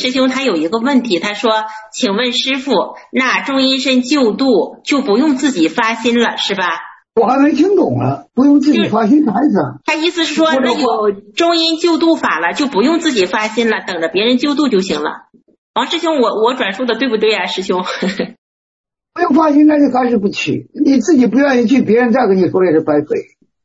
师兄他有一个问题，他说请问师父，那中阴身救度就不用自己发心了是吧？ 我还没听懂了，不用自己发心啥意思？ 他意思是说那有中阴救度法了，就不用自己发心了，等着别人救度就行了。王师兄，我转述的对不对啊，师兄？ 不用发心，那就还是不去。你自己不愿意去，别人再跟你说也是白费。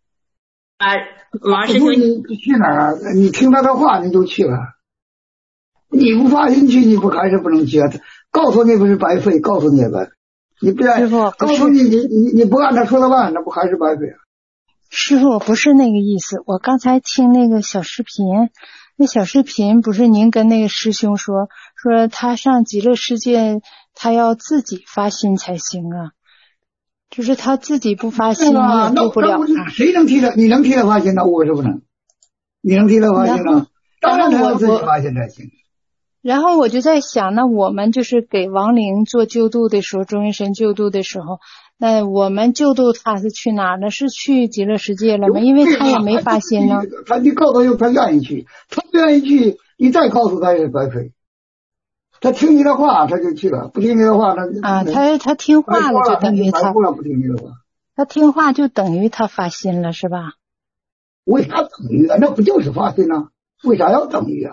王师兄， 你去哪儿？你听他的话你就去了。你不发心去，你不还是不能去啊？告诉你不是白费，告诉你也白费。你不愿意，告诉你不按他说的办，那不还是白费啊？ 师傅不是那个意思，我刚才听那个小视频，那小视频不是您跟那个师兄说他上极乐世界，他要自己发心才行啊，就是他自己不发心，你也救不了他。 谁能替他？你能替他发心呢？我是不能。你能替他发心呢？当然他要自己发心才行。 然后我就在想，那我们就是给亡灵做救度的时候，中阴身救度的时候，那我们救度他是去哪儿呢？是去极乐世界了吗？因为他也没发心呢。 你告诉他愿意去，他不愿意去，你再告诉他也是白费。他听你的话他就去了，不听你的话他听话了就等于他不听你的话， 他听话就等于他发心了是吧？ 为啥等于啊？那不就是发心啊？为啥要等于啊？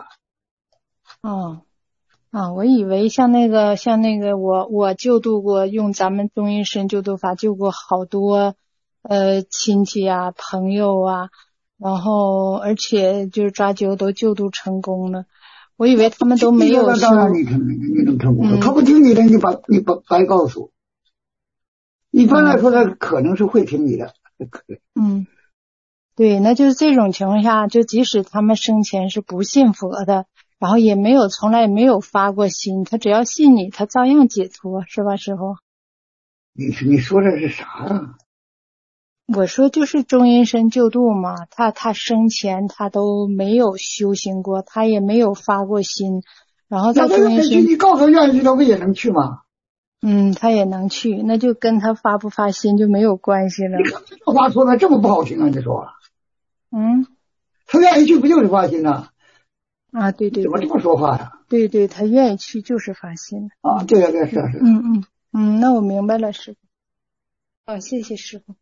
我以为像那个我救度过，用咱们中阴身救度法救过好多亲戚啊朋友啊，然后而且就是抓阄都救度成功了。我以为他们都没有修。 当然你能成功，他不听你的，你白告诉。一般来说他可能是会听你的。 对，那就是这种情况下，就即使他们生前是不信佛的，然后也从来没有发过心，他只要信你，他照样解脱，是吧师父？ 你说的是啥啊？ 我说就是中阴身救度嘛，他生前他都没有修行过，他也没有发过心，然后在中阴身， 你告诉他愿意去，他不也能去吗？ 他也能去，那就跟他发不发心就没有关系了。 你看这话说的这么不好听啊！你说，他愿意去不就是发心呢？ 对， 怎么这么说话呀？ 对，他愿意去就是发心啊！对啊，是。 那我明白了，师父。谢谢师父。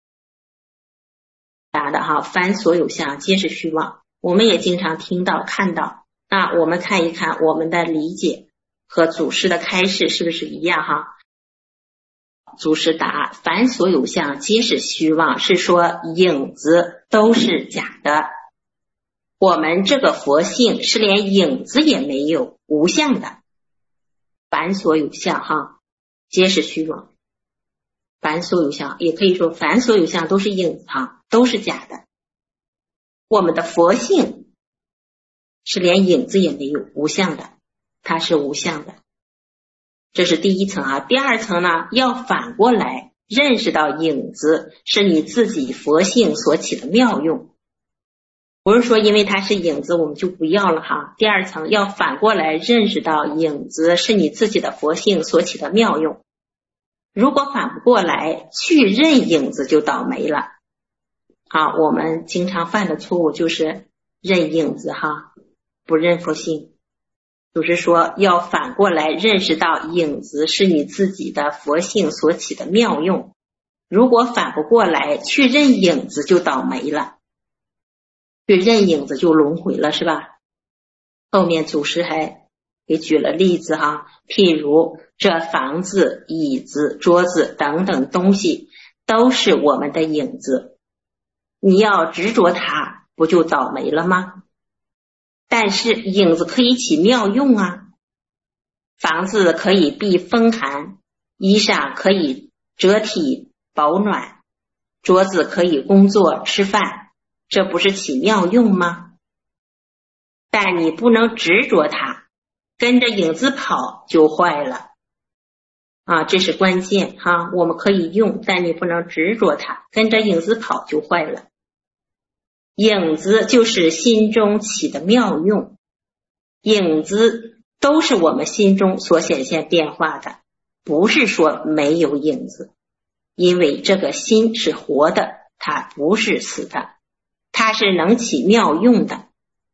答的哈，凡所有相皆是虚妄，我们也经常听到看到。那我们看一看我们的理解和祖师的开示是不是一样哈？祖师答，凡所有相皆是虚妄，是说影子都是假的。我们这个佛性是连影子也没有，无相的。凡所有相哈，皆是虚妄。凡所有相也可以说凡所有相都是影子哈，都是假的。我们的佛性是连影子也没有，无相的，它是无相的。这是第一层啊。第二层呢，要反过来认识到影子是你自己佛性所起的妙用，不是说因为它是影子我们就不要了哈。第二层要反过来认识到影子是你自己的佛性所起的妙用。如果反不过来去认影子就倒霉了啊！我们经常犯的错误就是认影子哈，不认佛性。就是说要反过来认识到影子是你自己的佛性所起的妙用。如果反不过来去认影子就倒霉了，去认影子就轮回了是吧？后面祖师还给举了例子哈，譬如这房子、椅子、桌子等等东西都是我们的影子，你要执着它不就倒霉了吗？但是影子可以起妙用啊，房子可以避风寒，衣裳可以遮体保暖，桌子可以工作吃饭，这不是起妙用吗？但你不能执着它，跟着影子跑就坏了啊，这是关键哈。我们可以用，但你不能执着它，跟着影子跑就坏了。影子就是心中起的妙用，影子都是我们心中所显现变化的，不是说没有影子。因为这个心是活的，它不是死的，它是能起妙用的。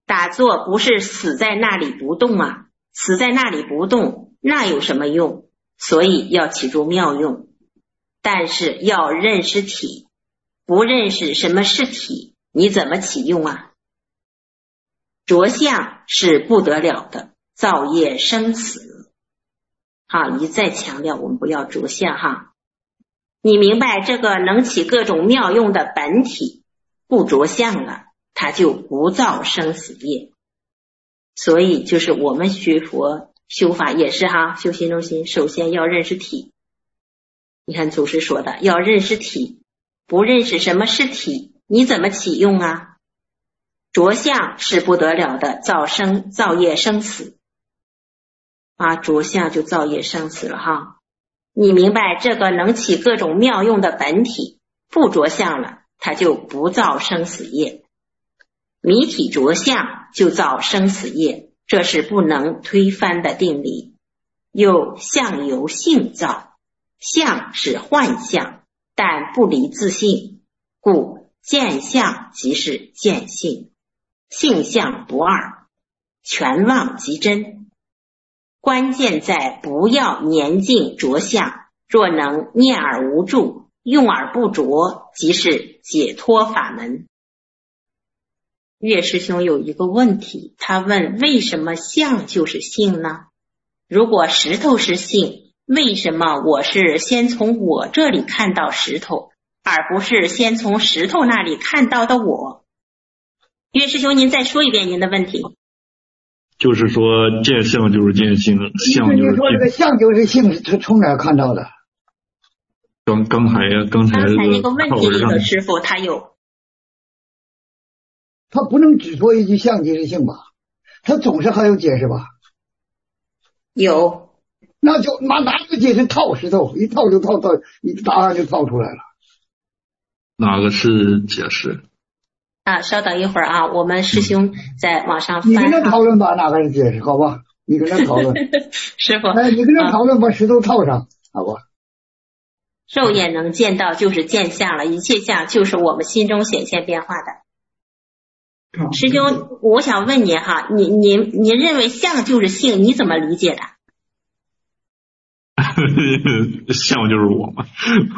打坐不是死在那里不动啊，死在那里不动那有什么用？所以要起住妙用，但是要认识体，不认识什么是体，你怎么起用啊？着相是不得了的，造业生死。好，一再强调我们不要着相哈。你明白这个能起各种妙用的本体不着相了，它就不造生死业。所以就是我们学佛修法也是哈，修心中心首先要认识体。你看祖师说的要认识体，不认识什么是体，你怎么起用啊？着相是不得了的，造业生死啊，着相就造业生死了哈。你明白这个能起各种妙用的本体不着相了，它就不造生死业。迷体着相就造生死业，这是不能推翻的定理。又相由性造，相是幻象，但不离自性，故见相即是见性，性相不二，全忘即真。关键在不要黏净着相，若能念而无住，用而不着，即是解脱法门。岳师兄有一个问题，他问为什么相就是性呢？如果石头是性，为什么我是先从我这里看到石头，而不是先从石头那里看到的我？岳师兄您再说一遍您的问题。 就是说见相就是见性，相就是性。你说这个相就是性是从哪看到的？ 刚才那个问题里的师傅他有， 他不能只说一句相即是性吧，他总是还有解释吧？ 有， 那就拿个解释套石头，一套就套到，你答案就套出来了。 哪个是解释？ 啊，稍等一会儿啊，我们师兄在网上翻。 你跟他讨论吧，哪个是解释？好吧，你跟他讨论。 师傅， 哎，你跟他讨论，把石头套上，好吧？ 肉眼能见到就是见相了，一切相就是我们心中显现变化的。师兄，我想问您哈，你认为相就是性，你怎么理解的？ 相就是我嘛，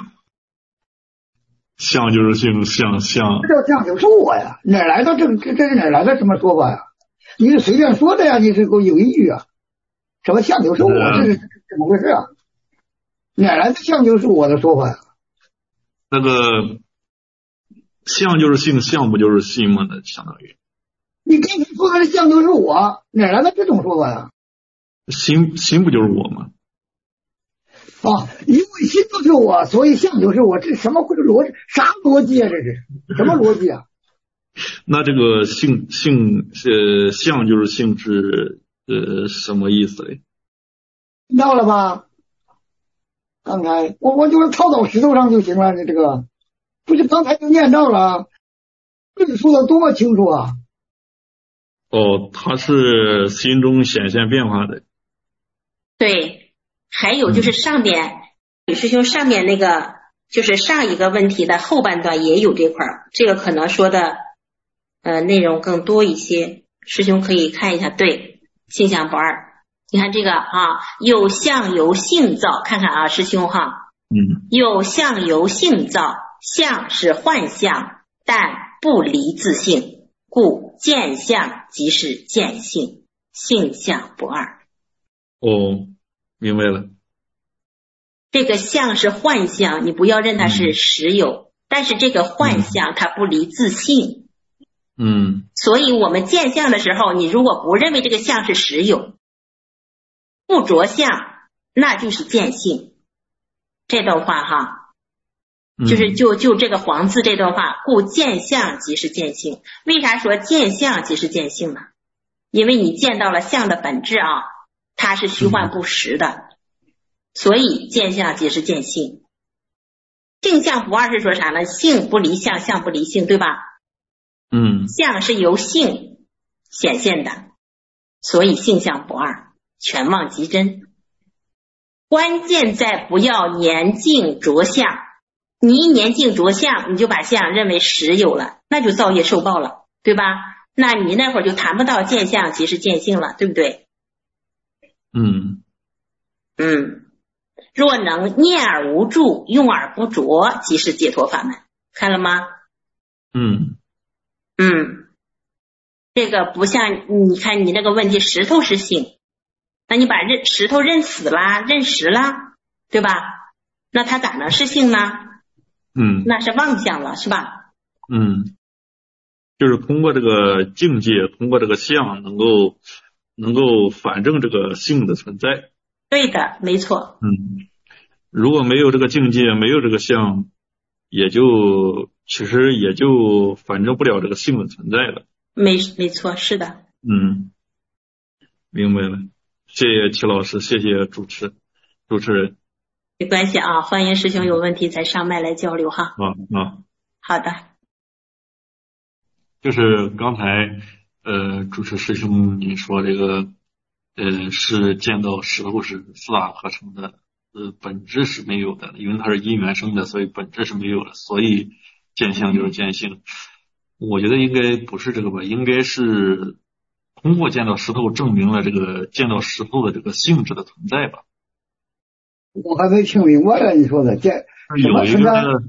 相就是性，相。 这相就是我呀，哪来的这是哪来的什么说法呀？你是随便说的呀？你是给我有依据啊？什么相就是我，这是怎么回事啊？哪来的相就是我的说法呀？ 那个相就是性，相不就是心吗？那相当于你刚才说的相就是我，哪来的这种说法呀？ 心不就是我吗？ 啊，因为心就是我，所以相就是我，这什么逻辑？啥逻辑啊？这是什么逻辑啊？ 那这个相就是性是什么意思嘞？ 到了吧？刚才我就是套到石头上就行了，你这个不是刚才就念到了，这个说的多么清楚啊！ 哦，它是心中显现变化的。 对，还有就是上边吕师兄上面那个就是上一个问题的后半段也有这块，这个可能说的内容更多一些，师兄可以看一下。对，性相不二。你看这个啊，有相由性造，看看啊，师兄哈，有相由性造，相是幻象，但不离自性，故见相即是见性，性相不二。 哦，明白了。 这个相是幻象，你不要认它是实有，但是这个幻象它不离自性。所以我们见相的时候，你如果不认为这个相是实有，不着相，那就是见性。这段话哈，就是就这个黄字这段话，故见相即是见性。为啥说见相即是见性呢？因为你见到了相的本质啊，它是虚幻不实的，所以见相即是见性。性相不二是说啥呢？性不离相，相不离性，对吧？相是由性显现的，所以性相不二，全忘即真。关键在不要黏净着相，你一黏净着相，你就把相认为实有了，那就造业受报了，对吧？ 那你那会儿就谈不到见相即是见性了，对不对？若能念而无住，用而不着，即是解脱法门。看了吗？这个不像你看你那个问题，石头是性，那你把石头认死啦，认实啦，对吧？那它咋能是性呢？那是妄想了，是吧？ 就是通过这个境界，通过这个相，能够反证这个性的存在。 对的，没错。 如果没有这个境界，没有这个相，其实也就反证不了这个性的存在了。 没错，是的。 明白了，谢谢齐老师，谢谢主持人。 没关系啊，欢迎师兄有问题再上麦来交流哈。好的。 就是刚才主持师兄你说这个是见到石头是四大合成的，本质是没有的，因为它是因缘生的，所以本质是没有的，所以见相就是见性。我觉得应该不是这个吧，应该是通过见到石头证明了这个见到石头的这个性质的存在吧。 我还没听明白了，你说的有一个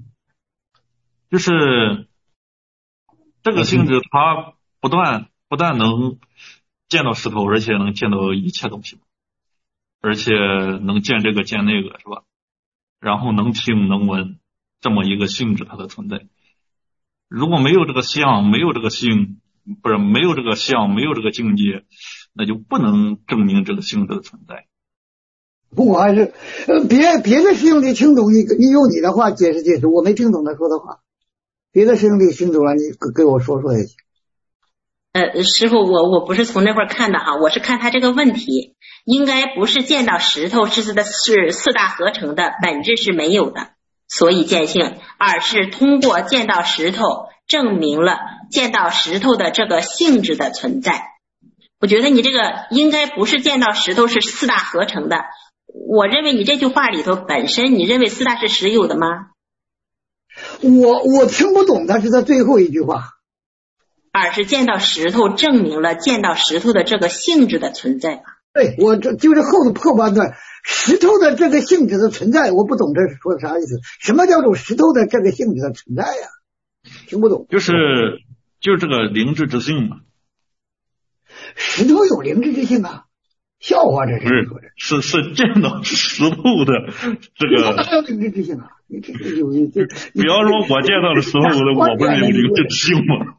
就是这个性质，它不但能见到石头，而且能见到一切东西，而且能见这个见那个，是吧？然后能听能闻，这么一个性质它的存在。如果没有这个相，没有这个性，没有这个相，没有这个境界，那就不能证明这个性质的存在。 我还是别的师兄弟听懂，你用你的话解释，我没听懂他说的话。别的师兄弟听懂了，你给我说也行。 师傅，我不是从那块看的哈，我是看他这个问题，应该不是见到石头是四大合成的，本质是没有的，所以见性，而是通过见到石头证明了见到石头的这个性质的存在。我觉得你这个应该不是见到石头是四大合成的，我认为你这句话里头本身你认为四大是实有的吗？ 我听不懂，但是他最后一句话， 而是见到石头证明了见到石头的这个性质的存在。 对，我这就是后半段石头的这个性质的存在，我不懂这是说啥意思？什么叫做石头的这个性质的存在呀？听不懂。 就是这个灵智之性嘛。 石头有灵智之性啊？笑话这是是见到石头的这个。 哪有灵智之性啊？你这比方说我见到了石头的，我不是有灵智之性吗？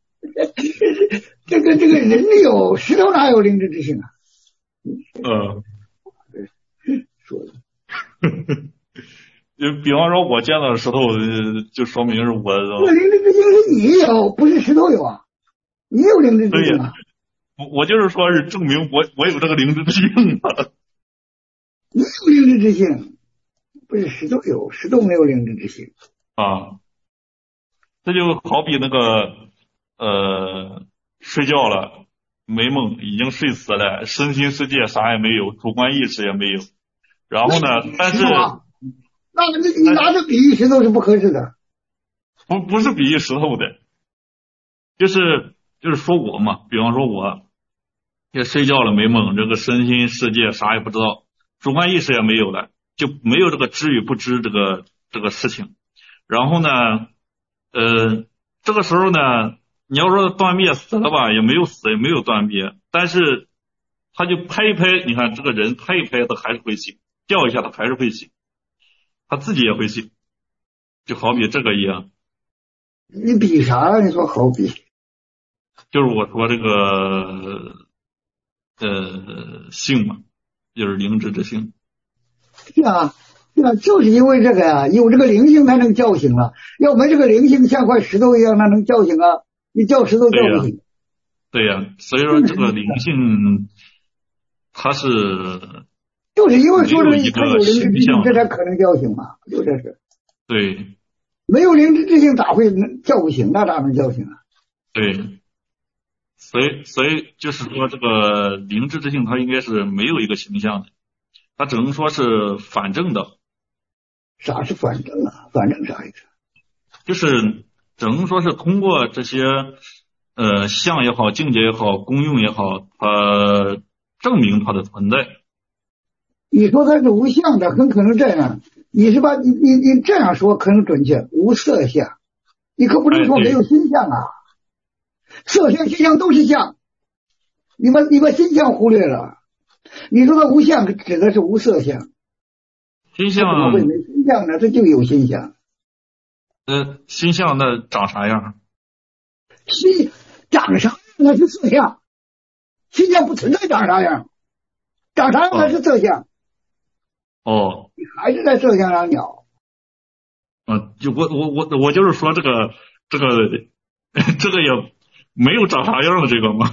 这个人有，石头哪有灵智之性啊？说的。 就比方说我见到了石头，就说明是我灵智之性是你有，不是石头有啊？你有灵智之性啊？ 我就是说是证明我有这个灵智之性啊。 你有灵智之性，不是石头有，石头没有灵智之性啊。这就好比那个睡觉了没梦，已经睡死了，身心世界啥也没有，主观意识也没有。然后呢，但是那你拿着比喻石头是不合适的。 不是比喻石头的，就是说我嘛，比方说我也睡觉了没梦，这个身心世界啥也不知道，主观意识也没有了，就没有这个知与不知这个事情。然后呢这个时候呢，你要说断灭死了吧，也没有死，也没有断灭，但是他就拍一拍，你看这个人拍一拍他还是会醒，叫一下他还是会醒，他自己也会醒，就好比这个一样。 你比啥呀？你说好比？ 就是我说这个性嘛，就是灵智之性。 是啊，就是因为这个呀，有这个灵性才能叫醒了，要没这个灵性像块石头一样，那能叫醒啊？你叫石头叫不醒。 对呀，所以说这个灵性它是就是因为说这个它有灵智之性，这才可能叫醒嘛，就这是。 对， 没有灵智之性咋会叫不醒？那咋能叫醒啊？ 对，所以就是说这个灵智之性它应该是没有一个形象的，它只能说是反证的。 啥是反证啊？反证啥意思？ 就是只能说是通过这些相也好，境界也好，功用也好，它证明它的存在。 你说它是无相的，很可能这样。你是把你这样说可能准确，无色相，你可不能说没有心相啊。色相、心相都是相，你把心相忽略了。你说它无相，指的是无色相。 心相怎么会没心相呢？这就有心相。 心相那长啥样？ 心长啥样那是色相，心相不存在长啥样，长啥样那是色相。 哦， 你还是在色相上鸟。 就我就是说这个也没有长啥样的这个吗？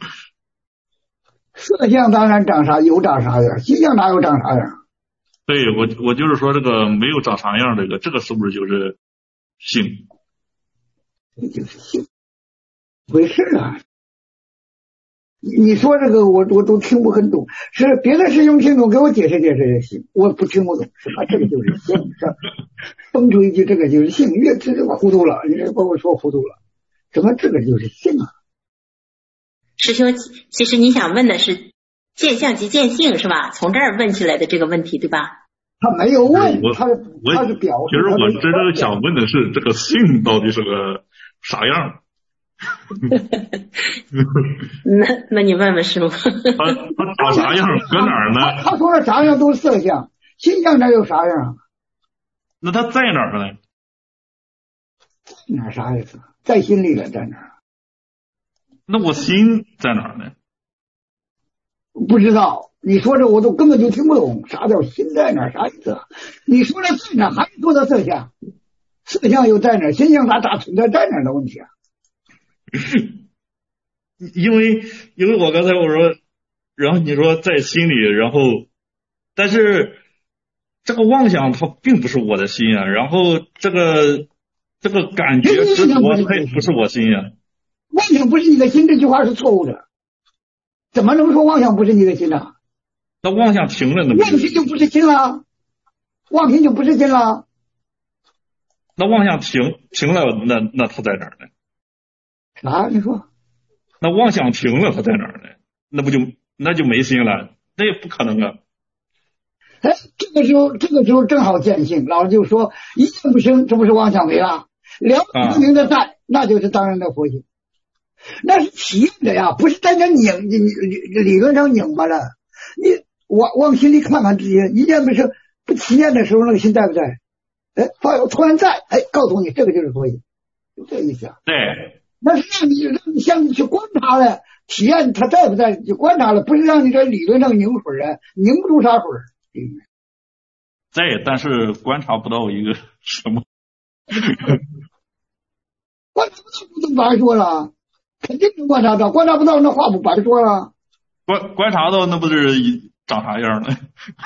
色相当然长啥有长啥样，心相哪有长啥样？ 对，我就是说这个没有长啥样，这个是不是就是性？ 这就是性，回事啊！你说这个我都听不很懂，是别的师兄听懂，给我解释解释也行。我不听不懂，是吧？这个就是性，蹦出一句这个就是性，越这个糊涂了，你这把我说糊涂了，怎么这个就是性啊？ 师兄，其实你想问的是见相即见性是吧？从这儿问起来的这个问题对吧？ 他没有问，他是表示。 其实我真正想问的是这个性到底是个啥样？ 那你问问师傅。 他长啥样？搁哪儿呢？ 他说的啥样都是色相，心相哪有啥样？ 那他在哪儿呢？ 哪啥意思？在心里了，在哪儿？ 那我心在哪儿呢？ 不知道。你说这我都根本就听不懂，啥叫心在哪儿？啥意思？你说这在哪儿？还是说的色相？色相又在哪儿？心相咋存在在哪儿的问题啊？ 因为我刚才我说，然后你说在心里，然后但是这个妄想它并不是我的心啊，然后这个感觉执着它也不是我心啊。 妄想不是你的心，这句话是错误的。怎么能说妄想不是你的心呢？ 那妄想停了呢？ 妄心就不是心了，妄心就不是心了。 那妄想停了，那它在哪儿呢？ 啥？你说？ 那妄想停了，它在哪儿呢？那就没心了，那也不可能啊。 哎，这个时候正好见性，老师就说一念不生，这不是妄想没了？了不明的在，那就是当然的佛性。那是体验的呀，不是在那拧，你理论上拧巴了。你往心里看看自己，一念不生不体验的时候，那个心在不在？哎，突然在，哎，告诉你这个就是佛性，就这意思啊。 对， 那是让你向你去观察了，体验它在不在，就观察了，不是让你在理论上拧水啊，拧不出啥水。 在，但是观察不到一个什么。 观察不到不都白说了？肯定能观察到，观察不到那话不白说了。 观察到那不是长啥样了？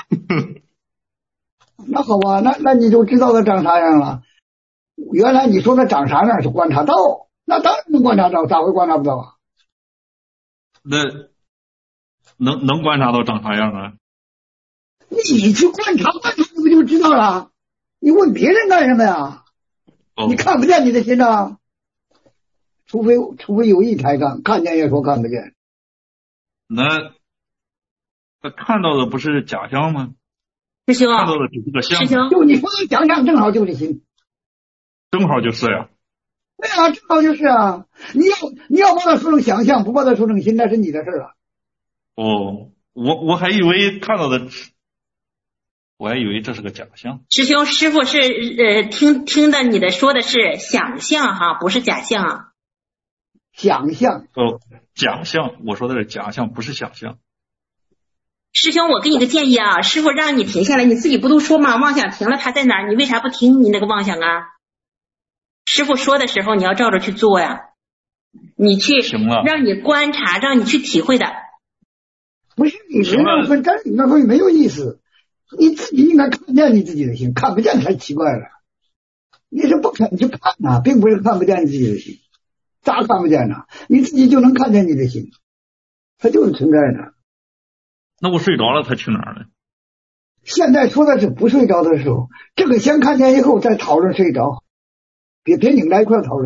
那好啊，那你就知道它长啥样了。原来你说它长啥样是观察到，那当然能观察到，咋会观察不到啊？ 那能观察到长啥样啊？ 你去观察你不就知道了？你问别人干什么呀？你看不见你的心啊。除非有意抬杠，看见也说看不见。 那看到的不是假象吗？ 师兄， 看到的只是个相。 师兄， 就你说的假象正好就是心。 正好就是呀。 对啊，正好就是啊。你要把它说成想象，不把它说成心，那是你的事了。 哦，我还以为看到的，我还以为这是个假象。 师兄，师傅是听的你的说的是想象哈，不是假象啊。 想象假象，我说的是假象，不是想象。 师兄，我给你个建议啊，师傅让你停下来，你自己不都说吗？妄想停了，它在哪儿？你为啥不停你那个妄想啊？师傅说的时候，你要照着去做呀。你去让你观察，让你去体会的。 不是你人上分真理那东西没有意思，你自己应该看见你自己的心，看不见才奇怪了。你是不肯去看呐，并不是看不见你自己的心。咋看不见呢？你自己就能看见你的心，它就是存在的。 那我睡着了，它去哪儿了？ 现在说的是不睡着的时候，这个先看见以后再讨论睡着，别拧在一块讨论。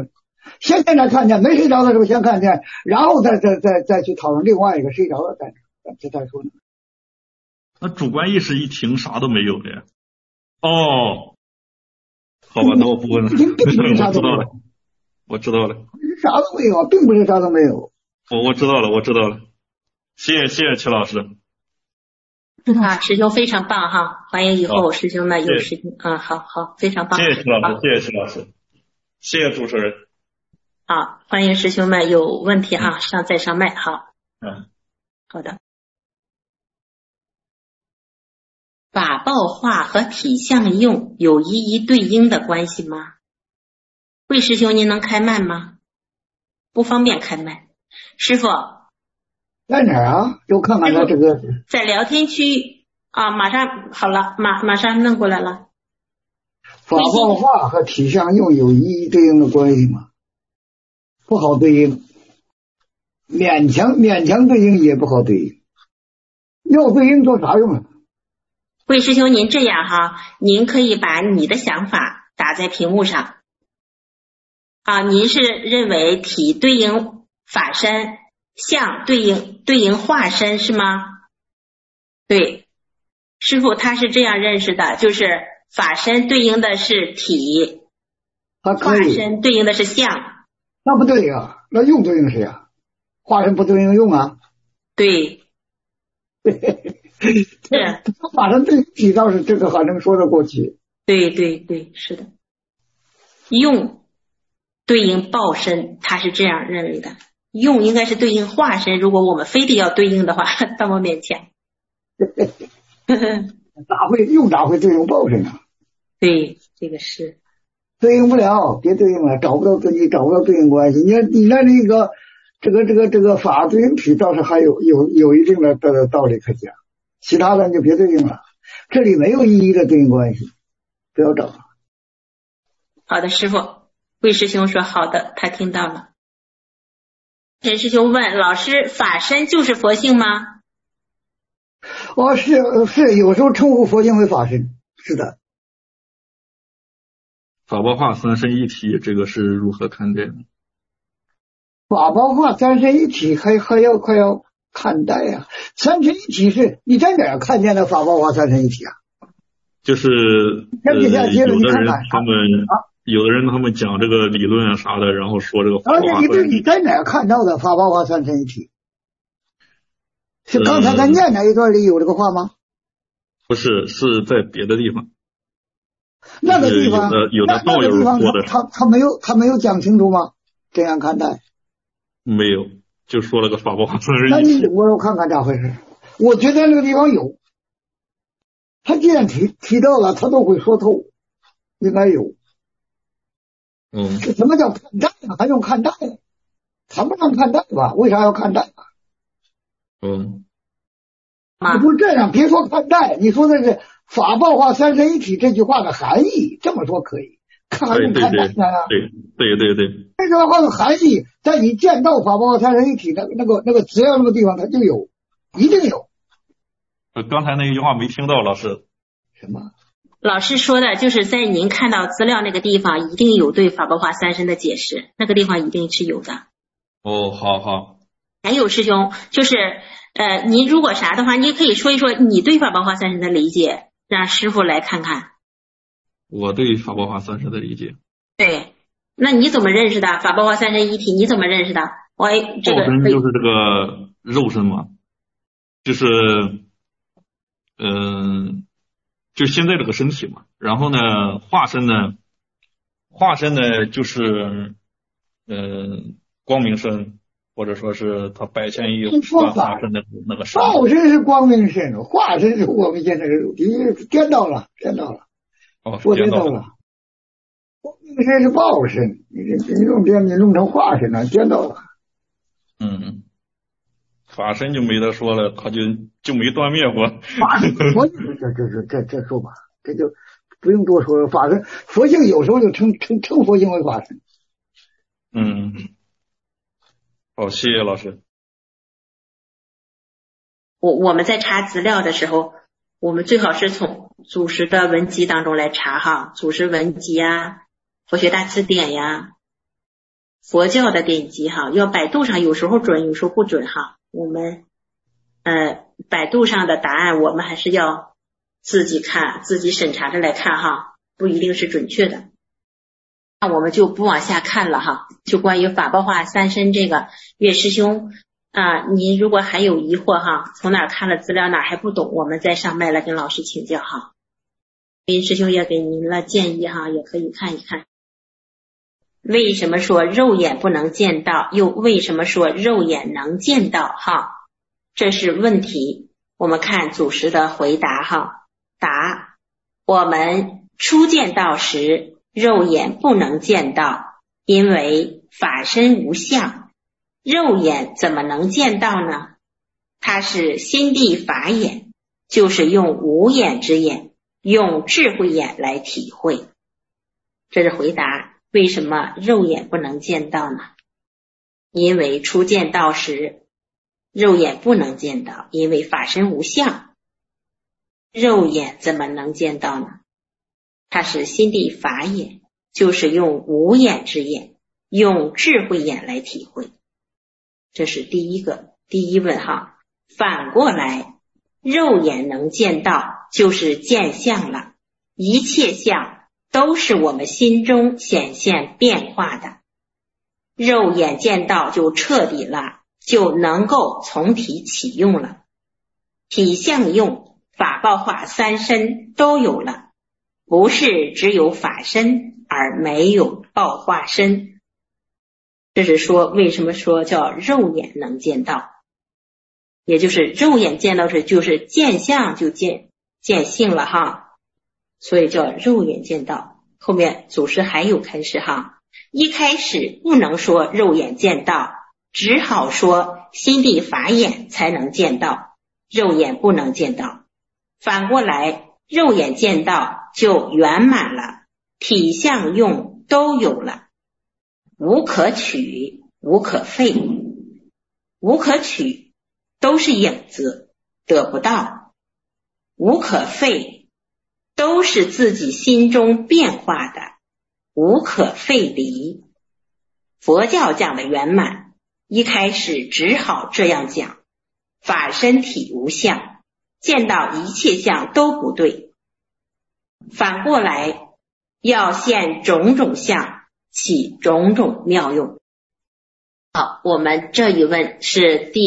现在才看见，没睡着的时候先看见，然后再去讨论另外一个睡着了再说呢。 那主观意识一停，啥都没有了呀。哦，好吧，那我不问了。我知道了。 啥都没有，并不是啥都没有。 我知道了。谢谢齐老师。 师兄非常棒哈，欢迎以后师兄们有时间好，非常棒。 谢谢齐老师，谢谢主持人。 好，欢迎师兄们有问题哈，再上麦好。好的。法报化和体相用有一一对应的关系吗？魏师兄您能开麦吗？不方便开麦。师傅在哪儿啊？又看看他这个在聊天区啊，马上好了，马上弄过来了。 法报化和体相用有一一对应的关系吗？不好对应，勉强对应也不好对应，要对应做啥用啊？ 魏师兄您这样哈，您可以把你的想法打在屏幕上啊。您是认为体对应法身，相对应化身是吗？对，师父他是这样认识的，就是法身对应的是体，化身对应的是相。 那不对呀，那用对应谁呀？化身不对应用啊。 对。是法身对应体倒是这个还能说得过去。 对，是的。用对应报身，他是这样认为的。用应该是对应化身，如果我们非得要对应的话，那么勉强。 咋会对应报身啊？ 对，这个是对应不了，别对应了，找不到对应关系。你看这个法对应体倒是还有一定的道理可讲，其他的你就别对应了，这里没有一一的对应关系，不要找。 好的，师父，魏师兄说好的，他听到了。陈师兄问老师，法身就是佛性吗？ 是，有时候称呼佛性为法身，是的。 法报化三身一体，这个是如何看待的？ 法报化三身一体还要看待啊！三身一体是你在哪儿看见的法报化三身一体啊？ 就是有的人他们讲这个理论啊啥的，然后说这个法报化三身一体。 你在哪儿看到的法报化三身一体？是刚才他念那一段里有这个话吗？ 不是，是在别的地方。 那个地方有的道友说的， 他没有讲清楚吗？这样看待？ 没有，就说了个法报化三身一体。 我看看咋回事。我觉得那个地方有，他既然提到了，他都会说透，应该有。这什么叫看待呢？还用看待？谈不上看待吧？为啥要看待？你不这样，别说看待，你说的是法报化三身一体这句话的含义，这么说可以。看用看待呢？ 对。 这句话的含义，在你见到法报化三身一体的那个资料那个地方，它就有，一定有。 刚才那一句话没听到，老师。 什么？ 老师说的就是在您看到资料那个地方，一定有对法报化三身的解释，那个地方一定是有的。 好。 还有师兄，就是您如果啥的话，你可以说一说你对法报化三身的理解，让师父来看看。 我对法报化三身的理解。 对，那你怎么认识的？法报化三身一体你怎么认识的？这个报身就是这个肉身嘛，就是就现在这个身体嘛。然后呢，化身呢就是光明身。或者说是他百千亿万化身的那个身， 报身是光明身，化身是我们现在的肉体，颠倒了。说颠倒了。光明身是报身，你弄成化身了，颠倒了。 法身就没得说了，他就没断灭过。 法身，这说吧，这就不用多说了。法身，佛性有时候就称佛性为法身。 好，谢谢老师。 我们在查资料的时候，我们最好是从祖师的文集当中来查哈，祖师文集啊，佛学大辞典呀， 佛教的典籍哈，要百度上有时候准，有时候不准哈。我们百度上的答案我们还是要自己看，自己审查着来看哈，不一定是准确的。那我们就不往下看了哈，就关于法报化三身这个，岳师兄你如果还有疑惑哈，从哪看了资料哪还不懂，我们再上麦来跟老师请教哈。林师兄也给您了建议哈，也可以看一看。为什么说肉眼不能见到，又为什么说肉眼能见到哈？这是问题。我们看祖师的回答哈。答：我们初见道时，肉眼不能见到，因为法身无相，肉眼怎么能见到呢？它是心地法眼，就是用无眼之眼，用智慧眼来体会。这是回答为什么肉眼不能见到呢？因为初见道时，肉眼不能见到，因为法身无相，肉眼怎么能见到呢？它是心地法眼，就是用无眼之眼，用智慧眼来体会。这是第一问哈。反过来，肉眼能见到就是见相了，一切相都是我们心中显现变化的，肉眼见到就彻底了，就能够从体起用了，体相用法报化三身都有了，不是只有法身而没有报化身。这是说为什么说叫肉眼能见到，也就是肉眼见到是就是见相就见性了哈，所以叫肉眼见到。后面祖师还有开始哈，一开始不能说肉眼见到，只好说心地法眼才能见到，肉眼不能见到。反过来，肉眼见到就圆满了，体相用都有了，无可取无可废。无可取都是影子，得不到；无可废都是自己心中变化的，无可废离。佛教讲的圆满，一开始只好这样讲，法身体无相，见到一切相都不对。反过来，要现种种相，起种种妙用。好，我们这一问是第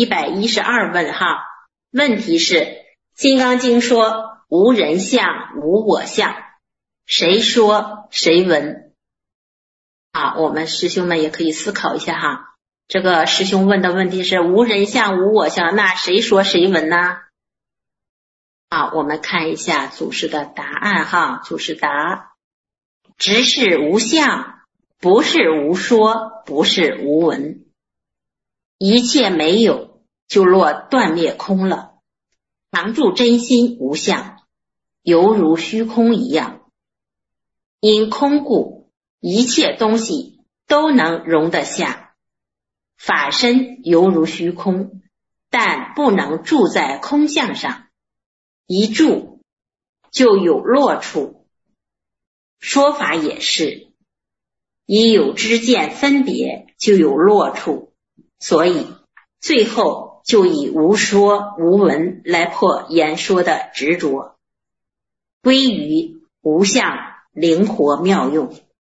112问哈。问题是金刚经说无人相无我相，谁说谁闻？我们师兄们也可以思考一下哈。这个师兄问的问题是无人相无我相，那谁说谁闻呢？我们看一下祖师的答案哈。祖师答：直是无相，不是无说，不是无闻，一切没有就落断灭空了，常住真心无相，犹如虚空一样。因空故，一切东西都能容得下，法身犹如虚空，但不能住在空相上，一住就有落处。说法也是，一有知见分别就有落处，所以最后就以无说无闻来破言说的执着，归于无相灵活妙用。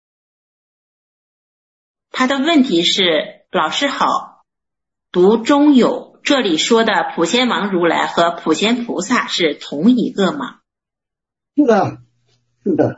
他的问题是，老师好，读中有这里说的普贤王如来和普贤菩萨是同一个吗？ 是的，是的。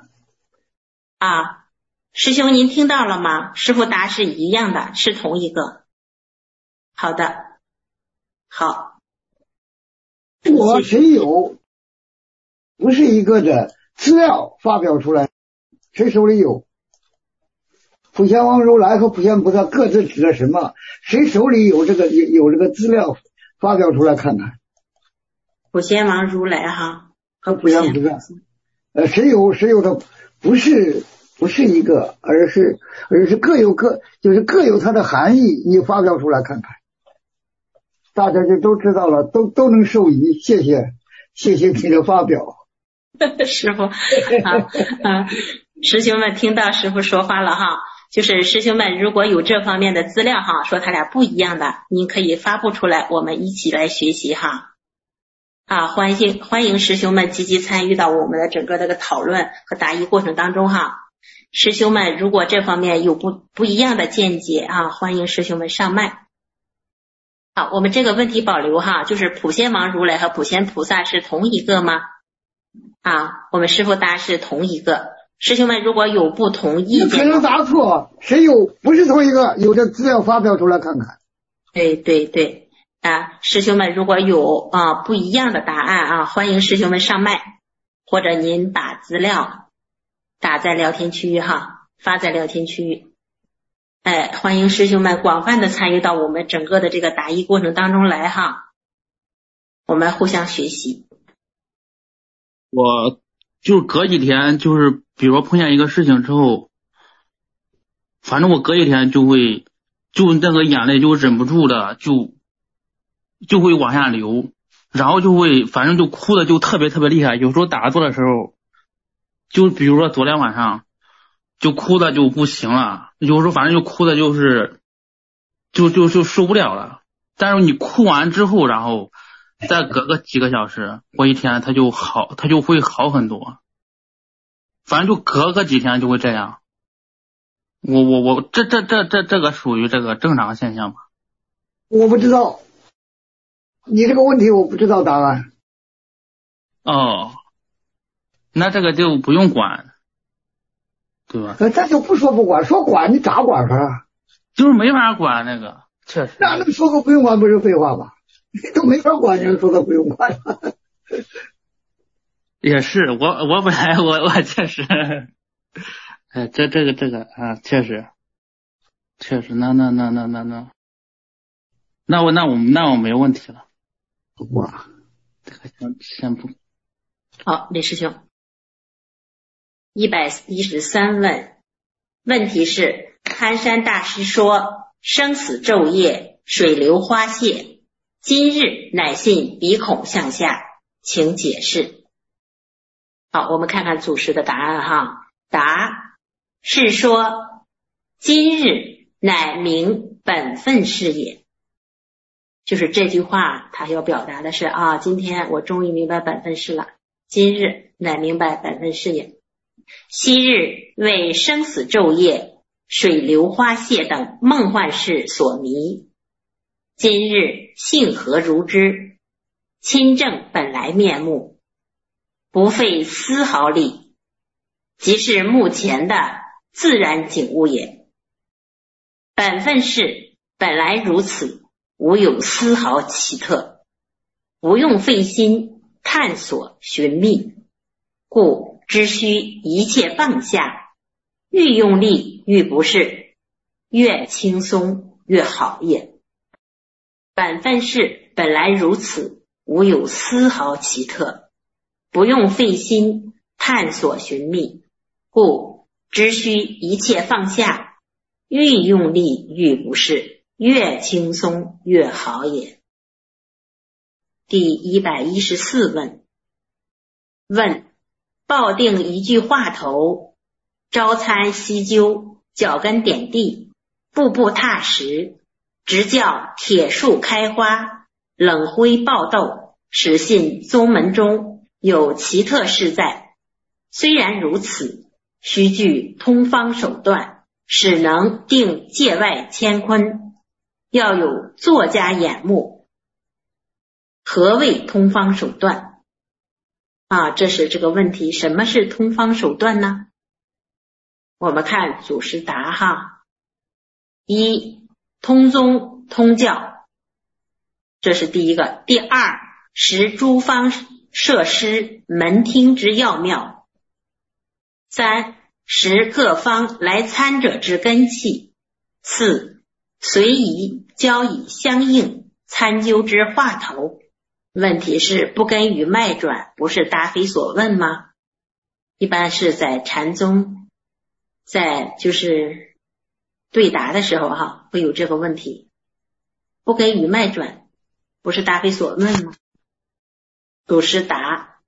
师兄您听到了吗？师父答是一样的，是同一个。好的，好。 我谁有不是一个的资料发表出来，谁手里有？普贤王如来和普贤菩萨各自指的什么？谁手里有这个资料发表出来看看？ 普贤王如来哈和普贤菩萨，谁有的不是一个，而是各有它的含义，你发表出来看看，大家就都知道了，都能受益。谢谢你的发表。 师父师兄们听到师父说话了哈。 就是师兄们如果有这方面的资料哈，说他俩不一样的，您可以发布出来，我们一起来学习哈。欢迎师兄们积极参与到我们的整个这个讨论和答疑过程当中哈。师兄们如果这方面有不一样的见解欢迎师兄们上麦。好，我们这个问题保留哈，就是普贤王如来和普贤菩萨是同一个吗？我们师父答是同一个。师兄们如果有不同意见， 可能答错，谁有不是同一个，有的资料发表出来看看。 对师兄们如果有不一样的答案欢迎师兄们上麦，或者您把资料打在聊天区域发在聊天区域。欢迎师兄们广泛的参与到我们整个的这个答疑过程当中来我们互相学习。 我就隔几天，就是比如说碰见一个事情之后，反正我隔几天就那个眼泪就忍不住的就会往下流，然后就会反正就哭的就特别特别厉害。有时候打坐的时候，就比如说昨天晚上就哭的就不行了，有时候反正就哭的就受不了了。但是你哭完之后，然后再隔个几个小时过一天，它就会好很多。反正就隔个几天就会这样。我这个属于这个正常现象吧？ 我不知道，你这个问题我不知道答案。 那这个就不用管，对吧？ 咱就不说不管，说管你咋管他？ 就是没法管那个，确实。 那能说个不用管不是废话吧？都没法管，人说个不用管。 也是，我本来我确实，这个确实，那我没问题了。 哇， 这个先不。 好，李师兄。113问题是，憨山大师说生死昼夜，水流花谢，今日乃信鼻孔向下，请解释。好，我们看看祖师的答案答是说今日乃明本分事也，就是这句话他要表达的是今天我终于明白本分事了，今日乃明白本分事也。昔日为生死昼夜，水流花谢等梦幻事所迷，今日性何如之，亲证本来面目，不费丝毫力，即是目前的自然景物也。本分事本来如此，无有丝毫奇特，不用费心探索寻觅，故只需一切放下，愈用力愈不是，越轻松越好也。本分事本来如此，无有丝毫奇特，不用费心探索寻觅，故只需一切放下，愈用力愈不是，越轻松越好也。第114问抱定一句话头，朝参夕究，脚跟点地，步步踏实，直叫铁树开花，冷灰爆豆，实信宗门中有奇特事在。虽然如此，须具通方手段，使能定界外乾坤，要有作家眼目。何谓通方手段？这是这个问题，什么是通方手段呢？我们看祖师答一，通宗通教，这是第一个。第二，识诸方设施门厅之要妙。三，识各方来参者之根器。四，随宜交以相应参究之话头。问题是不跟与脉转，不是答非所问吗？一般是在禅宗，在就是对答的时候会有这个问题。不跟与脉转，不是答非所问吗？祖师答：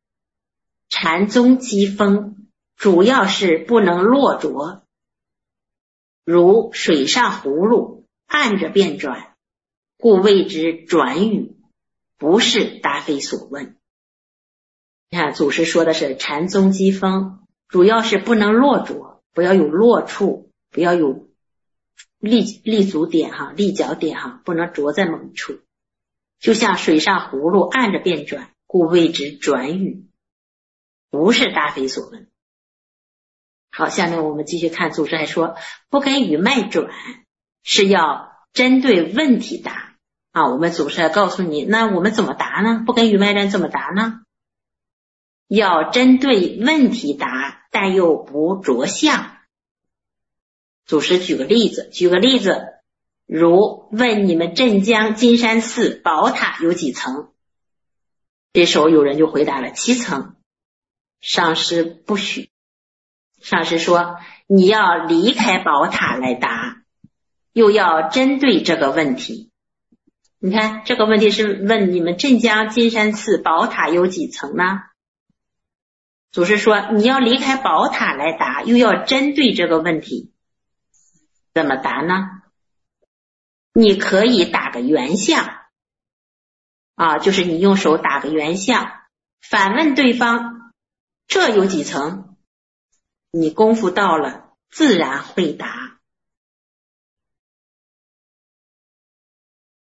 禅宗机锋主要是不能落着， 如水上葫芦，按着便转，故谓之转语，不是答非所问。你看祖师说的是禅宗机锋，主要是不能落着，不要有落处，不要有立足点哈，立脚点哈，不能着在某一处，就像水上葫芦按着便转，故谓之转语，不是答非所问。好，下面我们继续看，祖师还说不跟语脉转，是要针对问题答啊。我们祖师还告诉你，那我们怎么答呢？不跟语脉转怎么答呢？要针对问题答，但又不着相。祖师举个例子，如问你们镇江金山寺宝塔有几层？这时候有人就回答了7层，上师不许。上师说你要离开宝塔来答，又要针对这个问题。你看这个问题是问你们镇江金山寺宝塔有几层呢？祖师说你要离开宝塔来答，又要针对这个问题，怎么答呢？你可以打个圆相啊，就是你用手打个圆相，反问对方这有几层？你功夫到了，自然会答。